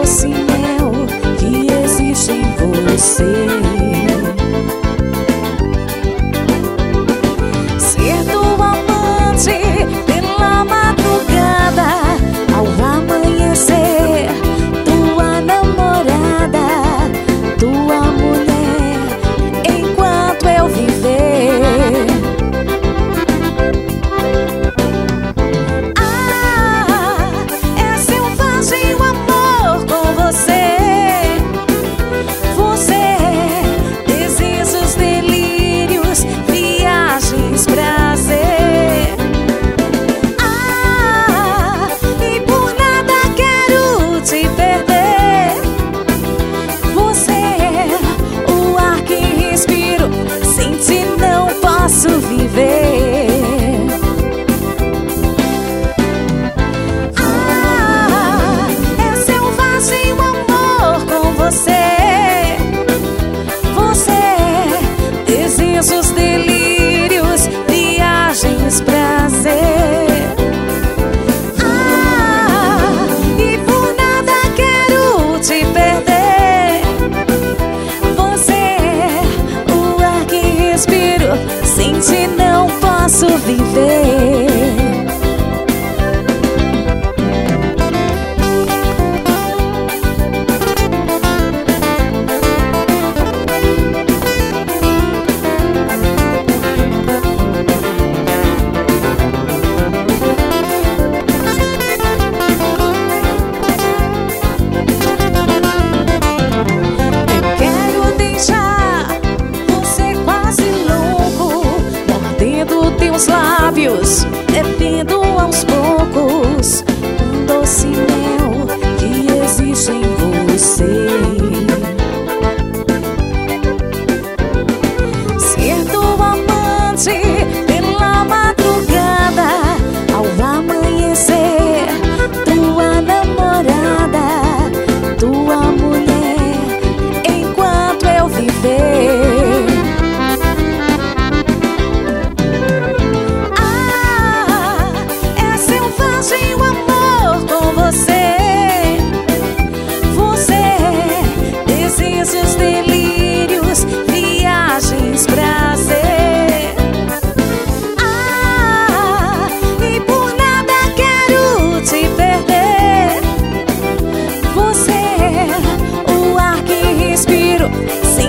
doce mel que existe em você. Ser tua amante pela madrugada, ao amanhecer, tua namorada, tua mulher, enquanto eu viver. É selvagem o amor com você. Você, desejos, delírios, viagens, prazer. E por nada quero te perder. Você, o ar que respiro, sem ti não posso viver. É selvagem o amor com você. Você, desejos, delírios, viagens, prazer. E por nada quero te perder. Você, o ar que respiro, sem ti não posso viver. Eu quero deixar você quase louco, mordendo teus lábios, bebendo aos poucos um doce mel que existe em você. Ser tua amante pela madrugada, ao amanhecer, tua namorada, tua mulher, enquanto eu viver. É selvagem o amor com você. Você, desejos, delírios, viagens, prazer. E por nada quero te perder. Você, o ar que respiro, sem